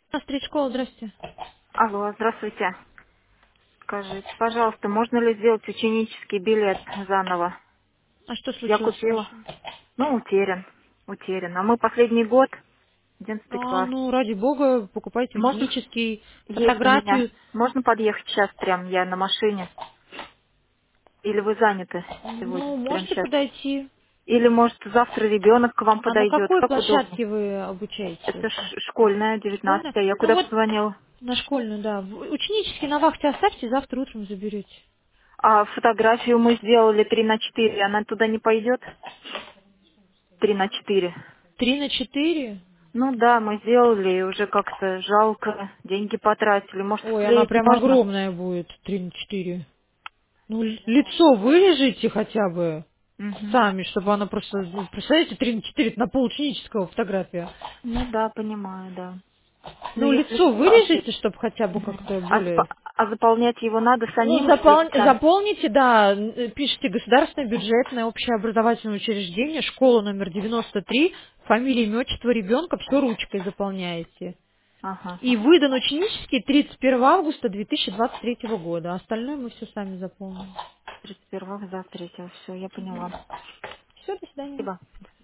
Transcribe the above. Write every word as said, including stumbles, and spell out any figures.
Стричкова, здрасте. Алло, здравствуйте. Скажите, пожалуйста, можно ли сделать ученический билет заново? А что Я случилось с купила. вашим? Ну, утерян. Утерян. А мы последний год, одиннадцатый А, класс. ну, ради бога, покупайте Можно? ученический, Есть у меня. фотографию. Можно подъехать сейчас прям, я на машине? Или вы заняты Ну, сегодня, прям можете сейчас? подойти. Или, может, завтра ребенок к вам А на подойдет? какой Как удобнее? площадке вы обучаетесь Это вообще? ш- школьная, Школьная? девятнадцать. А я Ну куда вот, позвонила? на школьную, да. В- Ученический на вахте оставьте, завтра утром заберете. А фотографию мы сделали три на четыре. Она туда не пойдет? Три на четыре. Три на четыре? Ну да, мы сделали, и уже как-то жалко, деньги потратили. Может, Ой, она склеить прям можно? огромная будет, три на четыре. Ну, л- лицо вырежите хотя бы Угу. сами, чтобы она просто... ну, представляете, три на четыре это на полученического фотография. Ну да, понимаю, да. Ну Ну, если лицо что... вырежите, чтобы хотя бы Мгм. как-то А, более... запо- а заполнять его надо Ну, самим или запол- вы сами? заполните, да, н- пишите государственное бюджетное общеобразовательное учреждение, школа номер девяносто три, фамилия, имя, отчество ребенка, все ручкой заполняете. Ага. И выдан ученический тридцать первого августа две тысячи двадцать третьего года. А остальное мы все сами заполним. тридцать первого, завтра, все, я поняла. Все, до свидания. Спасибо.